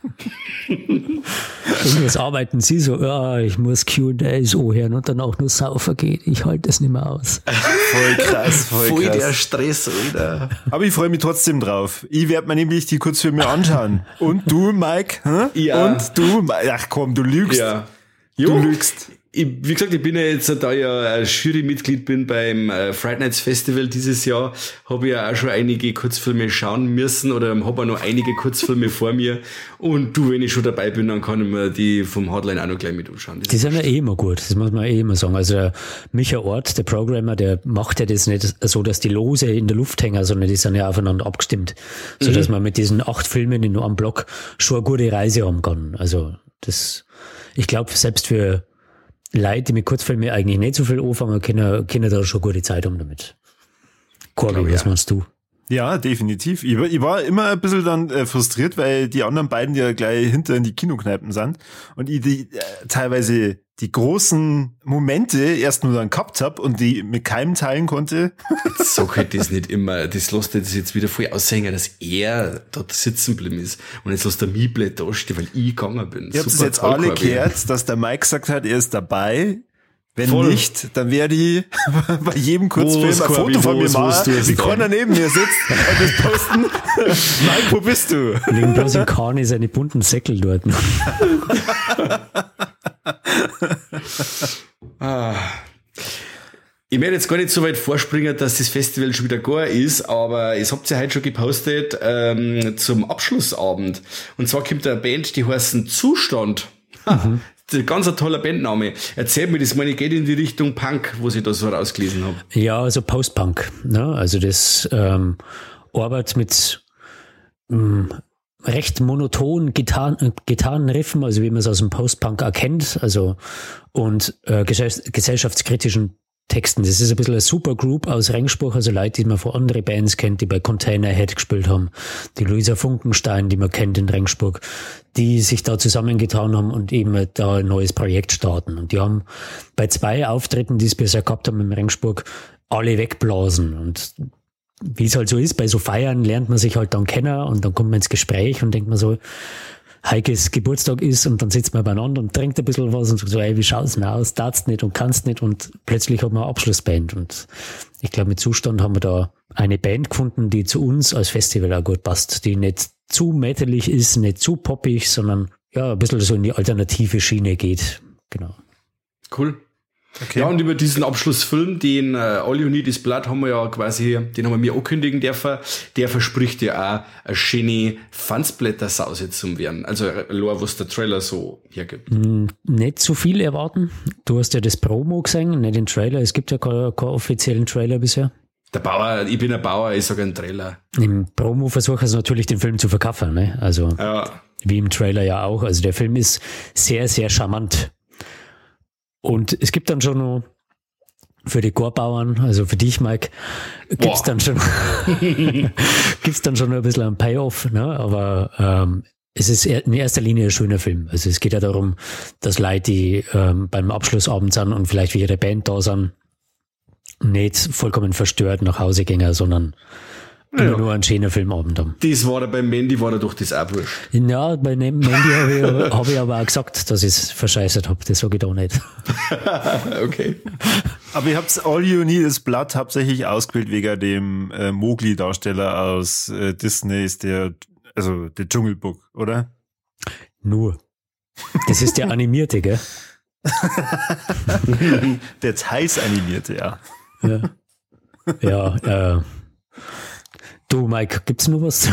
Irgendwas arbeiten sie so, ich muss Q&As hören und dann auch nur saufen gehen. Ich halte das nicht mehr aus. Voll krass, voll krass. Der Stress, Alter. Aber ich freue mich trotzdem drauf. Ich werde mir nämlich die Kurzfilme anschauen. Und du, Mike? Ja. Und du? Ach komm, du lügst. Ja. Du lügst. Wie gesagt, ich bin ja jetzt, da ich ja Jurymitglied bin beim Fright Nights Festival dieses Jahr, habe ich ja auch schon einige Kurzfilme schauen müssen oder habe auch noch einige Kurzfilme vor mir. Und du, wenn ich schon dabei bin, dann kann ich mir die vom Hardline auch noch gleich mit anschauen. Die sind ja eh immer gut, das muss man eh immer sagen. Also der Micha Ort, der Programmer, der macht ja das nicht so, dass die Lose in der Luft hängen, sondern die sind ja aufeinander abgestimmt. So dass man mit diesen 8 Filmen in nur einem Block schon eine gute Reise haben kann. Also das, ich glaube, selbst für Leute, die mit Kurzfilmen eigentlich nicht so viel anfangen, können da schon gute Zeit haben damit. Corby, was meinst du? Ja, definitiv. Ich war immer ein bisschen dann frustriert, weil die anderen beiden ja gleich hinter in die Kinokneipen sind und ich teilweise die großen Momente erst nur dann gehabt habe und die mit keinem teilen konnte. Jetzt sag halt das nicht immer, das lässt das jetzt wieder voll aushängen, dass er dort sitzen geblieben ist und jetzt lässt er mich blöd dastehen, weil ich gegangen bin. Ihr habt es jetzt alle gehört, dass der Mike gesagt hat, er ist dabei. Wenn nicht, dann werde ich bei jedem Kurzfilm ein Foto von mir machen, wie Connor neben mir sitzt und das posten. Mike, wo bist du? Liegen bloß im Kani seine bunten Säckel dort. Ich werde jetzt gar nicht so weit vorspringen, dass das Festival schon wieder gar ist, aber es habt ihr heute schon gepostet zum Abschlussabend. Und zwar kommt eine Band, die heißen Zustand. Ganz ein toller Bandname. Erzähl mir, das meine, geht in die Richtung Punk, wo ich da so rausgelesen habe. Ja, also Post-Punk. Ne? Also das arbeitet mit recht monotonen Gitarrenriffen, also wie man es aus dem Post-Punk erkennt, also und gesellschaftskritischen Texten. Das ist ein bisschen eine Supergroup aus Regensburg, also Leute, die man von anderen Bands kennt, die bei Container Head gespielt haben, die Luisa Funkenstein, die man kennt in Regensburg, die sich da zusammengetan haben und eben da ein neues Projekt starten. Und die haben bei 2 Auftritten, die es bisher gehabt haben in Regensburg, alle wegblasen. Und wie es halt so ist, bei so Feiern lernt man sich halt dann kennen und dann kommt man ins Gespräch und denkt man so, Heikes Geburtstag ist und dann sitzt man beieinander und trinkt ein bisschen was und sagt so, ey, wie schaut's denn aus? Darfst nicht und kannst nicht und plötzlich hat man eine Abschlussband und ich glaube, mit Zustand haben wir da eine Band gefunden, die zu uns als Festival auch gut passt, die nicht zu metalig ist, nicht zu poppig, sondern ja, ein bisschen so in die alternative Schiene geht. Genau. Cool. Okay. Ja, und über diesen Abschlussfilm, den All You Need Is Blood, haben wir ja quasi, den haben wir mir ankündigen dürfen. Der verspricht ja auch eine schöne Fansblätter-Sause zum werden. Also, was der Trailer so hergibt. Nicht zu viel erwarten. Du hast ja das Promo gesehen, nicht den Trailer. Es gibt ja keinen offiziellen Trailer bisher. Der Bauer, ich bin ein Bauer, ich sage einen Trailer. Im Promo versuchen sie natürlich den Film zu verkaufen, ne? Also, ja. Wie im Trailer ja auch. Also, der Film ist sehr, sehr charmant. Und es gibt dann schon noch für die Chorbauern, also für dich, Mike, gibt's dann schon noch ein bisschen einen Payoff, ne? Aber es ist in erster Linie ein schöner Film. Also es geht ja darum, dass Leute, die beim Abschlussabend sind und vielleicht wie ihre Band da sind, nicht vollkommen verstört nach Hause gehen, sondern immer nur einen schönen Filmabend haben. Das war da bei Mandy, war da doch das auch wurscht. Ja, bei Mandy habe ich aber auch gesagt, dass ich es verscheißert habe. Das sage ich da nicht. Okay. Aber ihr habt All You Need Is Blood hauptsächlich ausgewählt wegen dem Mowgli-Darsteller aus Disney, der Dschungelbuch, oder? Nur. Das ist der animierte, gell? Der heiß animierte, ja. Ja, du, Mike, gibt's noch was?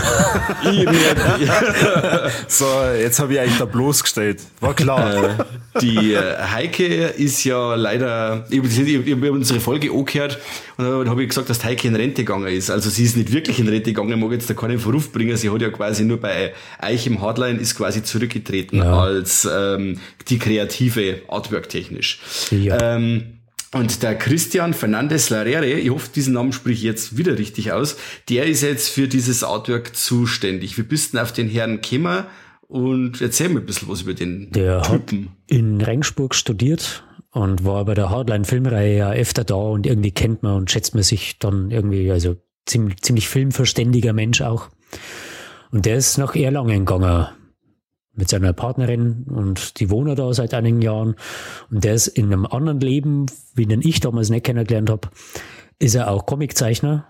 So, jetzt habe ich eigentlich da bloßgestellt. War klar. Die Heike ist ja leider, ich habe unsere Folge angehört und dann habe ich gesagt, dass Heike in Rente gegangen ist. Also sie ist nicht wirklich in Rente gegangen, ich mag jetzt da keinen Verruf bringen. Sie hat ja quasi nur bei Eich im Hardline ist quasi zurückgetreten als die kreative Artwork technisch. Ja. Und der Christian Fernandez Larrere, ich hoffe, diesen Namen spreche ich jetzt wieder richtig aus, der ist jetzt für dieses Artwork zuständig. Wie bist du denn auf den Herrn gekommen? Und erzähl mir ein bisschen was über den Der Typen. Hat in Regensburg studiert und war bei der Hardline-Filmreihe ja öfter da und irgendwie kennt man und schätzt man sich dann irgendwie, also ziemlich filmverständiger Mensch auch. Und der ist nach Erlangen gegangen mit seiner Partnerin und die wohnen da seit einigen Jahren und der ist in einem anderen Leben, wie den ich damals nicht kennengelernt habe, ist er auch Comiczeichner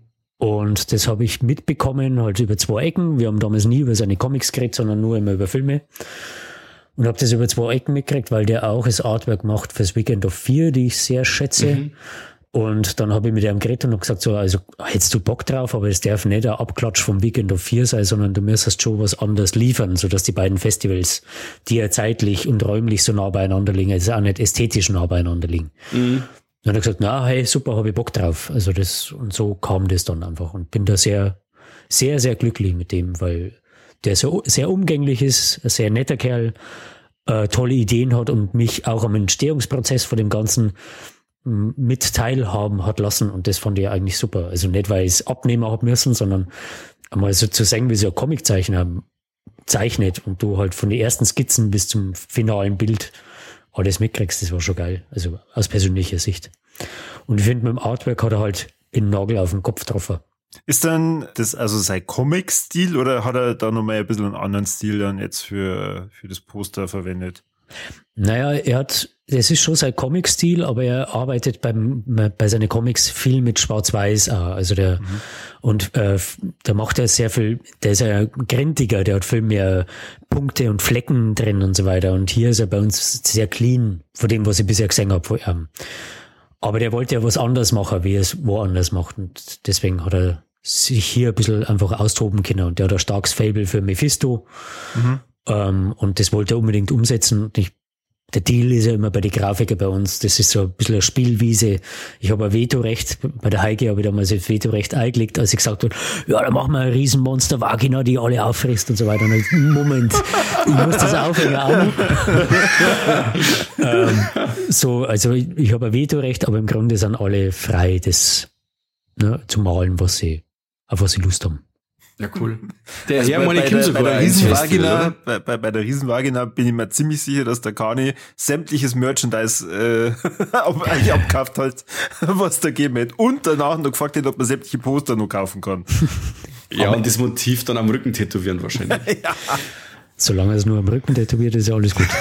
und das habe ich mitbekommen halt über 2 Ecken. Wir haben damals nie über seine Comics geredet, sondern nur immer über Filme und habe das über 2 Ecken mitgekriegt, weil der auch das Artwork macht fürs Weekend of 4, die ich sehr schätze. Und dann habe ich mit ihm geredet und gesagt, so, also hättest du Bock drauf, aber es darf nicht ein Abklatsch vom Weekend of 4 sein, sondern du müsstest schon was anderes liefern, sodass die beiden Festivals, die ja zeitlich und räumlich so nah beieinander liegen, also auch nicht ästhetisch nah beieinander ligen. Dann hat er gesagt, na, hey, super, habe ich Bock drauf. Also das, und so kam das dann einfach und bin da sehr, sehr, sehr glücklich mit dem, weil der so sehr umgänglich ist, ein sehr netter Kerl, tolle Ideen hat und mich auch am Entstehungsprozess von dem Ganzen mit teilhaben hat lassen und das fand ich eigentlich super. Also nicht, weil ich es abnehmen habe müssen, sondern einmal so zu sehen, wie so ein Comiczeichner zeichnet und du halt von den ersten Skizzen bis zum finalen Bild alles mitkriegst, das war schon geil. Also aus persönlicher Sicht. Und ich finde, mit dem Artwork hat er halt den Nagel auf den Kopf getroffen. Ist dann das also sein Comic-Stil oder hat er da nochmal ein bisschen einen anderen Stil dann jetzt für das Poster verwendet? Naja, das ist schon sein Comic-Stil, aber er arbeitet bei seinen Comics viel mit Schwarz-Weiß auch. Also da macht er sehr viel, der ist ja grintiger, der hat viel mehr Punkte und Flecken drin und so weiter. Und hier ist er bei uns sehr clean, von dem, was ich bisher gesehen habe. Aber der wollte ja was anderes machen, wie er es woanders macht. Und deswegen hat er sich hier ein bisschen einfach austoben können. Und der hat ein starkes Faible für Mephisto. Und das wollte er unbedingt umsetzen. Und ich der Deal ist ja immer bei den Grafikern bei uns, das ist so ein bisschen eine Spielwiese. Ich habe ein Vetorecht, bei der Heike habe ich damals das Vetorecht eingelegt, als ich gesagt habe, ja, dann machen wir ein Riesenmonster-Vagina, die alle auffrisst und so weiter. Und ich, Moment, ich muss das aufhängen auch noch. Also ich habe ein Vetorecht, aber im Grunde sind alle frei, das zu malen, auf was sie Lust haben. Ja, cool. Der Also Hermann bei Kim sogar der ins Riesenvagina, Festival, bei der Riesenvagina bin ich mir ziemlich sicher, dass der Kani sämtliches Merchandise eigentlich abgekauft hat, was da gegeben hat. Und danach noch gefragt hat, ob man sämtliche Poster noch kaufen kann. Ja, und das Motiv dann am Rücken tätowieren wahrscheinlich. Ja. Solange es nur am Rücken tätowiert, ist ja alles gut.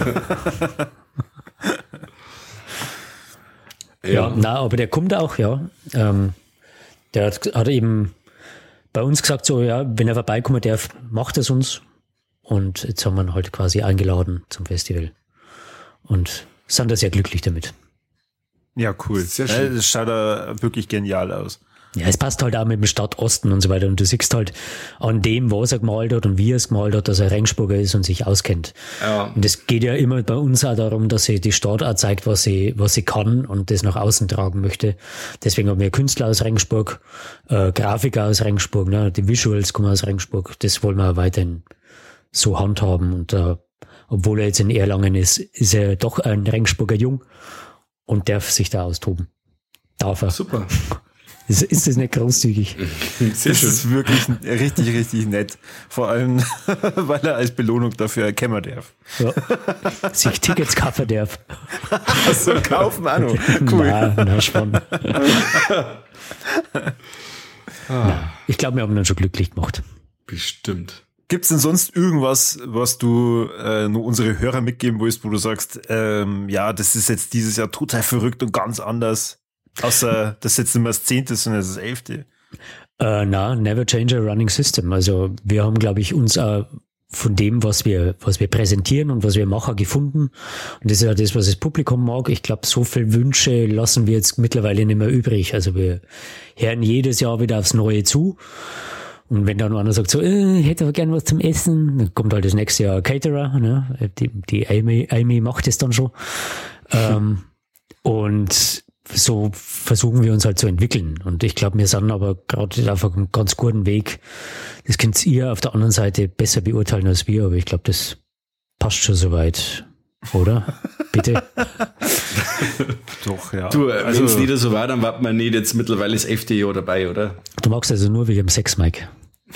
Ja, na, aber der kommt auch, ja. Der hat eben bei uns gesagt, so, ja, wenn er vorbeikommen darf, macht es uns. Und jetzt haben wir ihn halt quasi eingeladen zum Festival. Und sind da sehr glücklich damit. Ja, cool. Sehr schön. Das schaut ja wirklich genial aus. Ja, es passt halt auch mit dem Stadtosten und so weiter. Und du siehst halt an dem, was er gemalt hat und wie er es gemalt hat, dass er Regensburger ist und sich auskennt. Ja. Und es geht ja immer bei uns auch darum, dass sie die Stadt auch zeigt, was sie kann und das nach außen tragen möchte. Deswegen haben wir Künstler aus Regensburg, Grafiker aus Regensburg, ne? Die Visuals kommen aus Regensburg. Das wollen wir auch weiterhin so handhaben. Und obwohl er jetzt in Erlangen ist, ist er doch ein Regensburger Jung und darf sich da austoben. Darf er. Super. Ist das nicht großzügig? Sehr Das schön. ist wirklich richtig, richtig nett. Vor allem, weil er als Belohnung dafür kämmern darf. Ja. Sich Tickets kaufen darf. Also kaufen auch noch. Cool. Na, spannend. Ich glaube, wir haben ihn schon glücklich gemacht. Bestimmt. Gibt's denn sonst irgendwas, was du nur unsere Hörer mitgeben willst, wo du sagst, ja, das ist jetzt dieses Jahr total verrückt und ganz anders? Außer, das ist jetzt nicht mehr das 10., sondern das 11. Never change a running system. Also wir haben, glaube ich, uns von dem, was wir präsentieren und was wir machen, gefunden. Und das ist ja das, was das Publikum mag. Ich glaube, so viele Wünsche lassen wir jetzt mittlerweile nicht mehr übrig. Also wir hören jedes Jahr wieder aufs Neue zu. Und wenn dann einer sagt so, ich hätte aber gern was zum Essen, dann kommt halt das nächste Jahr ein Caterer. Ne? Die Amy macht es dann schon. Und so versuchen wir uns halt zu entwickeln. Und ich glaube, wir sind aber gerade auf einem ganz guten Weg. Das könnt ihr auf der anderen Seite besser beurteilen als wir, aber ich glaube, das passt schon soweit, oder? Bitte? Doch, ja. Du, wenn es nicht so war, dann warten wir nicht jetzt mittlerweile das 11. Jahr dabei, oder? Du magst also nur wegen dem Sex, Mike.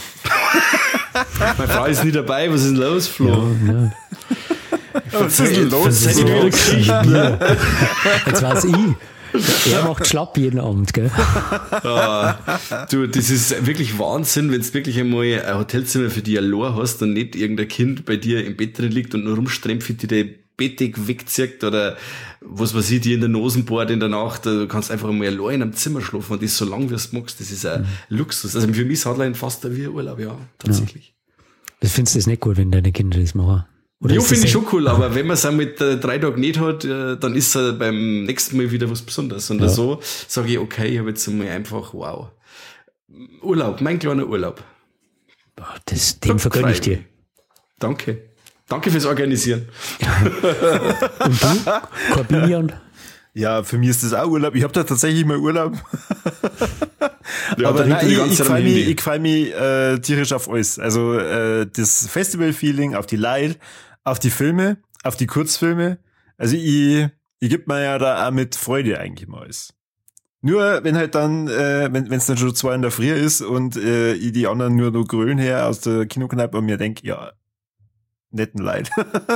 Meine Frau ist nie dabei, was ist denn los, Flo? Ja. Was ist denn los? Verzeiht wieder Geschichten. Jetzt weiß ich. Er macht schlapp jeden Abend, gell? Du, das ist wirklich Wahnsinn, wenn du wirklich einmal ein Hotelzimmer für dich allein hast und nicht irgendein Kind bei dir im Bett drin liegt und nur rumstrempelt, die die Bettdecke wegzieht oder was weiß ich, dir in der Nase bohrt in der Nacht. Du kannst einfach einmal allein in einem Zimmer schlafen und das so lange, wie du magst. Das ist ein Luxus. Also für mich ist Hardline fast wie ein Urlaub, ja, tatsächlich. Ja. Findest du das nicht gut, wenn deine Kinder das machen? Oder Ja, ist das finde ich nicht- schon cool, aber wenn man es mit 3 Tagen nicht hat, dann ist es beim nächsten Mal wieder was Besonderes. Und so sage ich, okay, ich habe jetzt einmal einfach, wow. Urlaub, mein kleiner Urlaub. Den vergönne ich dir. Danke. Danke fürs Organisieren. Und du, Corbinian? Ja, für mich ist das auch Urlaub. Ich habe da tatsächlich mal Urlaub. Ja, Aber dann nein, hinter die ganze Zeit am Handy. ich freu mich tierisch auf alles. Also das Festival-Feeling, auf die Leute, auf die Filme, auf die Kurzfilme. Also ich gebe mir ja da auch mit Freude eigentlich mal alles. Nur wenn halt dann, wenn es dann schon 2 in der Früh ist und ich die anderen nur noch grölen her aus der Kinokneipe und mir denke, ja, netten Leid.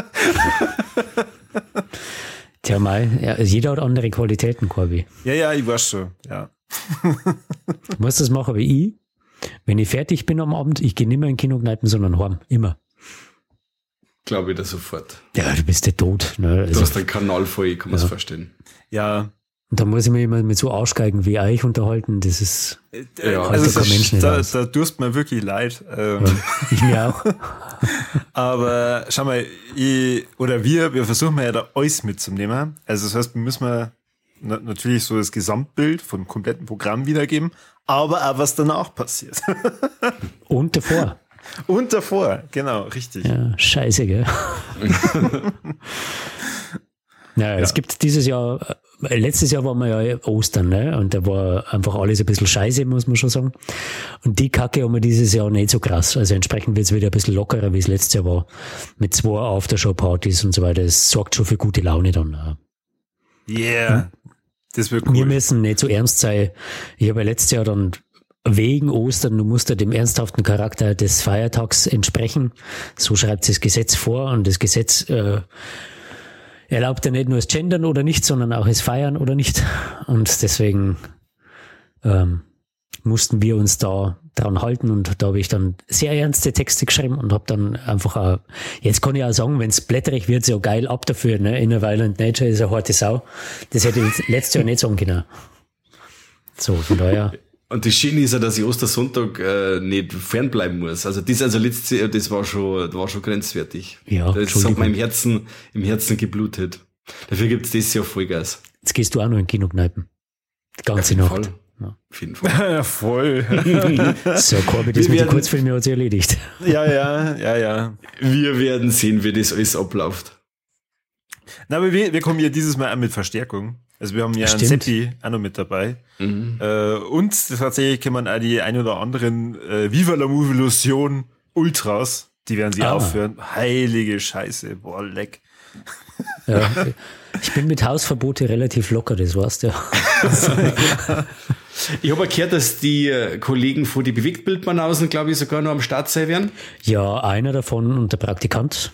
Tja, mal, ja, jeder hat andere Qualitäten, Corby. Ja, ich weiß schon, ja. Du musst das machen wie ich. Wenn ich fertig bin am Abend, ich gehe nicht mehr in Kinokneipen, sondern heim. Immer. Glaube ich da sofort. Ja, du bist ja tot. Ne? Du Also, hast einen Kanal voll, kann man es vorstellen. Ja, und da muss ich mich immer mit so Arschgeigen wie euch unterhalten. Das ist, Ja, also also kein Mensch nicht da aus. tust mir wirklich leid. Ich mir auch. Aber schau mal, wir versuchen ja da alles mitzunehmen. Also das heißt, wir müssen natürlich so das Gesamtbild vom kompletten Programm wiedergeben, aber auch was danach passiert. Und davor. Und davor, genau, richtig. Ja, scheiße, gell? Ja, es gibt dieses Jahr, letztes Jahr waren wir ja Ostern, ne? Und da war einfach alles ein bisschen scheiße, muss man schon sagen. Und die Kacke haben wir dieses Jahr nicht so krass. Also entsprechend wird es wieder ein bisschen lockerer, wie es letztes Jahr war. Mit 2 Aftershow-Partys und so weiter. Das sorgt schon für gute Laune dann. Yeah. Das wird cool. Wir müssen nicht so ernst sein. Ich habe ja letztes Jahr dann wegen Ostern, du musst ja dem ernsthaften Charakter des Feiertags entsprechen. So schreibt das Gesetz vor und das Gesetz erlaubt ja nicht nur das Gendern oder nicht, sondern auch das Feiern oder nicht. Und deswegen mussten wir uns da dran halten und da habe ich dann sehr ernste Texte geschrieben und habe dann einfach auch, jetzt kann ich auch sagen, wenn es blätterig wird, so geil ab dafür, ne? Inner Violent Nature ist eine harte Sau. Das hätte ich letztes Jahr nicht sagen können. So, von daher. Und das Schöne ist ja, dass ich Ostersonntag nicht fernbleiben muss. Also letztes Jahr, das war schon grenzwertig. Ja, das hat mir im Herzen geblutet. Dafür gibt's das Jahr Vollgas. Jetzt gehst du auch noch in Kinokneipen. Die ganze Nacht. Fall. Ja. Auf jeden Fall. Ja, voll. So, Corby, das mit den Kurzfilmen hat sich erledigt. Ja. Wir werden sehen, wie das alles abläuft. Na, aber wir kommen ja dieses Mal auch mit Verstärkung. Also wir haben ja einen Seppi auch noch mit dabei. Und tatsächlich kann man auch die ein oder anderen Viva la Movilusion Ultras, die werden sie aufhören. Heilige Scheiße, boah, leck. Ja, ich bin mit Hausverbote relativ locker, das weißt du ja. Ich habe gehört, dass die Kollegen von die Bewegtbildbanausen, glaube ich, sogar noch am Start sein werden. Ja, einer davon und der Praktikant.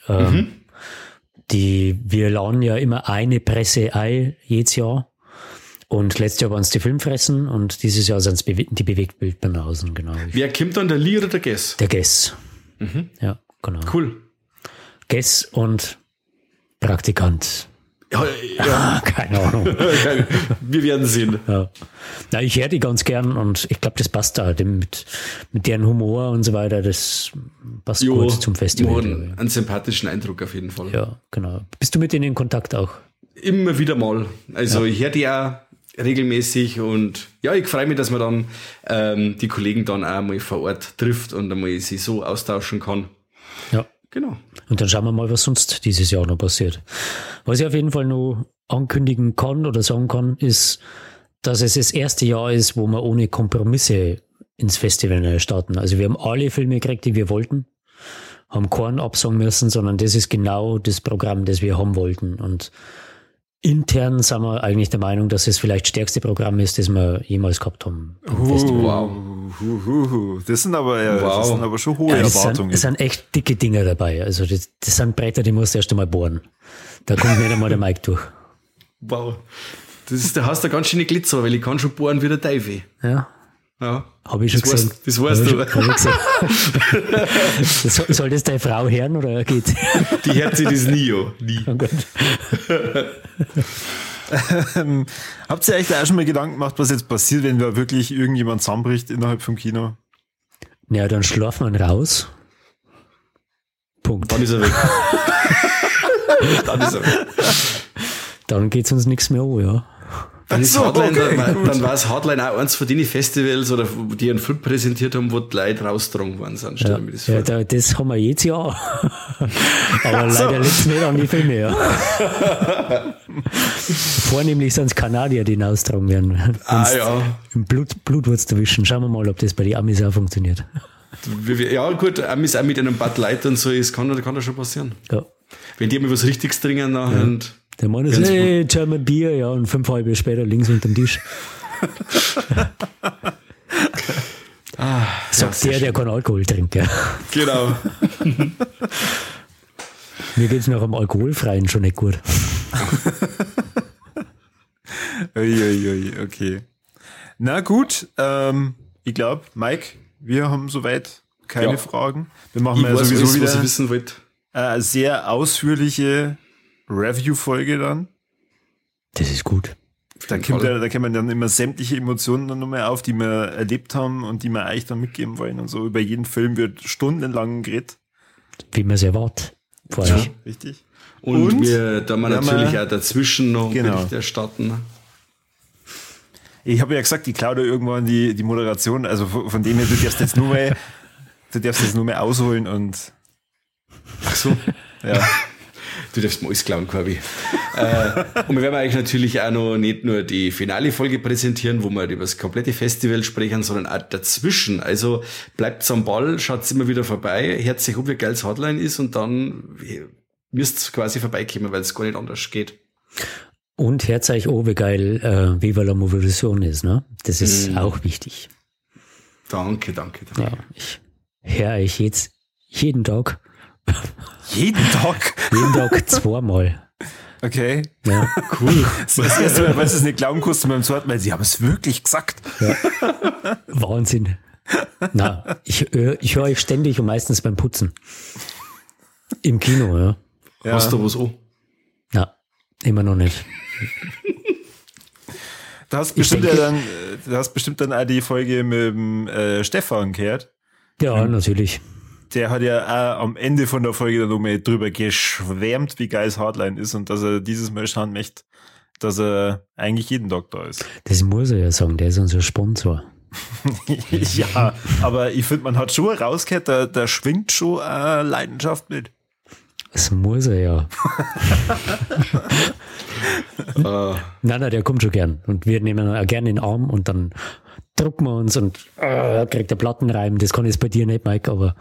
Wir laden ja immer eine Presse ein, jedes Jahr. Und letztes Jahr waren es die Filmfressen und dieses Jahr sind es die Bewegtbildbanausen, genau. Wer kommt dann, der Lee oder der Guess? Der Guess. Ja, genau. Cool. Guess und Praktikant. Ja. Keine Ahnung. Wir werden sehen. Ja. Na, ich höre die ganz gern und ich glaube, das passt da. Mit deren Humor und so weiter, das passt gut zum Festival. Einen sympathischen Eindruck auf jeden Fall. Ja, genau. Bist du mit denen in Kontakt auch? Immer wieder mal. Also ich höre die auch regelmäßig und ja, ich freue mich, dass man dann die Kollegen dann auch mal vor Ort trifft und einmal sich so austauschen kann. Ja. Genau. Und dann schauen wir mal, was sonst dieses Jahr noch passiert. Was ich auf jeden Fall noch ankündigen kann oder sagen kann, ist, dass es das erste Jahr ist, wo wir ohne Kompromisse ins Festival starten. Also wir haben alle Filme gekriegt, die wir wollten, haben keinen absagen müssen, sondern das ist genau das Programm, das wir haben wollten. Und intern sind wir eigentlich der Meinung, dass es vielleicht das stärkste Programm ist, das wir jemals gehabt haben. Wow. Das sind aber schon hohe Erwartungen. Es sind echt dicke Dinger dabei. Also das sind Bretter, die musst du erst einmal bohren. Da kommt nicht einmal der Mike durch. Wow. Da hast du ganz schöne Glitzer, weil ich kann schon bohren wie der Teufel. Ja. Ja. Habe ich schon gesehen. Das weißt du. Soll das deine Frau hören oder geht? Die hört sich das nie an. Nie. Oh Gott. Habt ihr euch da auch schon mal Gedanken gemacht, was jetzt passiert, wenn da wirklich irgendjemand zusammenbricht innerhalb vom Kino? Ja, dann schlafen wir raus. Punkt. Dann ist er weg. Dann geht's uns nichts mehr an, ja. Dann war es Hardline auch eins von den Festivals, oder die einen Film präsentiert haben, wo die Leute rausgetragen worden sind. Das haben wir jedes Jahr. Aber leider liegt es nicht an die Filme. Ja. Vornehmlich sind es Kanadier, die austragen werden. Im Blut wird's erwischen. Schauen wir mal, ob das bei den Amis auch funktioniert. Ja, gut, Amis auch mit einem Bud Light und so, das kann da schon passieren. Ja. Wenn die mal was Richtiges trinken nachher und der Mann ist, hey, German Bier, ja, und 5 halbe später links unterm Tisch. Sagt der keinen Alkohol trinkt, ja. Genau. Mir geht's nach dem Alkoholfreien schon nicht gut. Okay. Na gut, ich glaube, Mike, wir haben soweit keine Fragen. Wir machen sowieso wieder was ihr wissen wollt. Eine sehr ausführliche Review-Folge dann. Das ist gut. Da kommen dann immer sämtliche Emotionen dann nochmal auf, die wir erlebt haben und die wir euch dann mitgeben wollen und so. Über jeden Film wird stundenlang geredet. Wie man es erwartet. Ja, richtig. Und wir da natürlich auch dazwischen noch Bericht erstatten. Ich habe ja gesagt, ich klaue da irgendwann die Moderation. Also von dem her, du darfst jetzt nur mehr ausholen und ach so. Ja. Du darfst mal alles klauen, Corby. Und wir werden eigentlich natürlich auch noch nicht nur die Finale-Folge präsentieren, wo wir über das komplette Festival sprechen, sondern auch dazwischen. Also bleibt am Ball, schaut immer wieder vorbei, hört sich, ob wie geil das Hardline ist und dann müsst ihr quasi vorbeikommen, weil es gar nicht anders geht. Und hört euch auch, wie geil Viva la Movilusion ist, ne? Das ist auch wichtig. Danke. Ja, ich höre euch jetzt jeden Tag. Jeden Tag? Jeden Tag zweimal. Okay. Ja, cool. Das erste Mal, weil sie es nicht glauben mussten beim zweiten Mal, sie haben es wirklich gesagt. Ja. Wahnsinn. Na, ich höre euch ständig und meistens beim Putzen. Im Kino, ja. Hast du was an? Na, immer noch nicht. Du hast bestimmt dann auch die Folge mit dem Stefan gehört. Ja, natürlich. Der hat ja auch am Ende von der Folge dann nochmal drüber geschwärmt, wie geil das Hardline ist und dass er dieses Mal schauen möchte, dass er eigentlich jeden Tag da ist. Das muss er ja sagen, der ist unser Sponsor. Ja, aber ich finde, man hat schon rausgehört, da schwingt schon eine Leidenschaft mit. Das muss er ja. Nein, der kommt schon gern. Und wir nehmen ihn auch gern in den Arm und dann drucken wir uns und kriegt der Plattenreim. Das kann jetzt bei dir nicht, Mike, aber.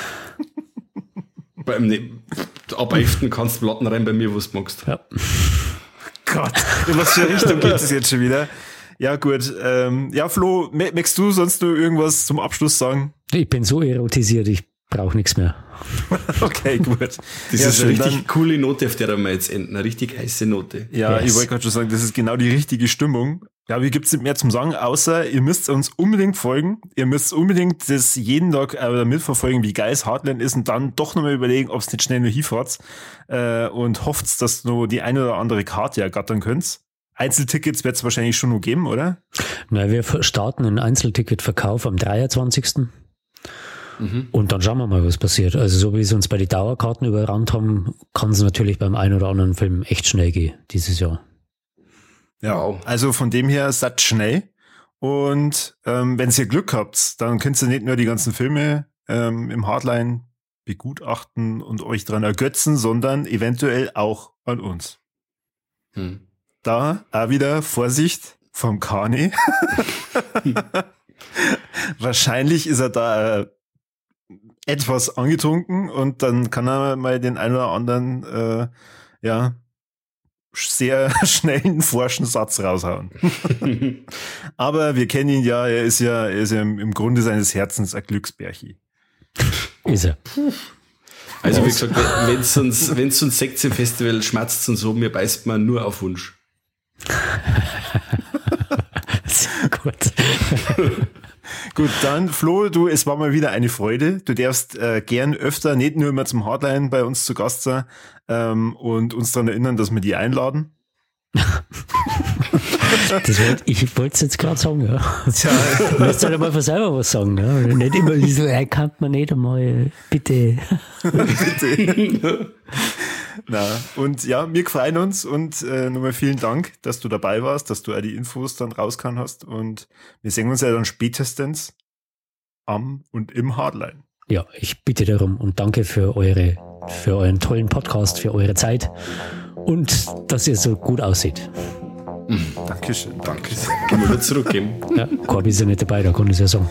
Ab 11. kannst du Plattenreim bei mir, was du magst. Ja. Gott, in was für Richtung geht es jetzt schon wieder? Ja, gut. Ja, Flo, möchtest du sonst nur irgendwas zum Abschluss sagen? Ich bin so erotisiert, ich brauche nichts mehr. Okay, gut. Das ist eine richtig coole Note, auf der wir jetzt enden. Eine richtig heiße Note. Ja, yes. Ich wollte gerade schon sagen, das ist genau die richtige Stimmung. Ja, wie gibt's nicht mehr zum Sagen, außer ihr müsst uns unbedingt folgen. Ihr müsst unbedingt das jeden Tag mitverfolgen, wie geil das Hardline ist und dann doch nochmal überlegen, ob es nicht schnell nur hinfahrt und hofft, dass du die eine oder andere Karte ergattern könnt. Einzeltickets wird es wahrscheinlich schon noch geben, oder? Na, wir starten einen Einzelticketverkauf am 23. Und dann schauen wir mal, was passiert. Also so wie sie uns bei den Dauerkarten überrannt haben, kann es natürlich beim einen oder anderen Film echt schnell gehen dieses Jahr. Ja, also von dem her seid schnell. Und wenn ihr Glück habt, dann könnt ihr nicht nur die ganzen Filme im Hardline begutachten und euch dran ergötzen, sondern eventuell auch an uns. Da auch wieder Vorsicht vom Kani. Wahrscheinlich ist er da etwas angetrunken und dann kann er mal den einen oder anderen sehr schnellen forschen Satz raushauen. Aber wir kennen ihn ja, er ist ja im Grunde seines Herzens ein Glücksbärchi. Ist er. Also wie gesagt, wenn es uns Sekt im Festival schmerzt und so, mir beißt man nur auf Wunsch. Sehr gut. Gut, dann Flo, es war mal wieder eine Freude. Du darfst gern öfter, nicht nur immer zum Hardline bei uns zu Gast sein und uns daran erinnern, dass wir die einladen. Ich wollte es jetzt gerade sagen, ja. Tja. Du musst halt einmal von selber was sagen, ja. Nicht immer so, kann man nicht einmal, bitte. Bitte. Na, und ja, wir freuen uns und nochmal vielen Dank, dass du dabei warst, dass du auch die Infos dann rausgehauen hast und wir sehen uns ja dann spätestens am und im Hardline. Ja, ich bitte darum und danke für euren tollen Podcast, für eure Zeit und dass ihr so gut aussieht. Dankeschön. Danke. Können wir wieder zurückgeben. Ja, Corby ist ja nicht dabei, da kann ich es ja sagen.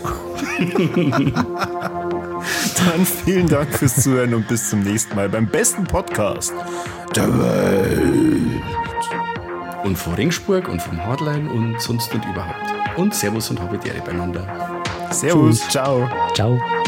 Dann vielen Dank fürs Zuhören und bis zum nächsten Mal beim besten Podcast der Welt. Und vor Ringsburg und vom Hardline und sonst und überhaupt. Und Servus und habe die Ehre beieinander. Servus, ciao. Ciao.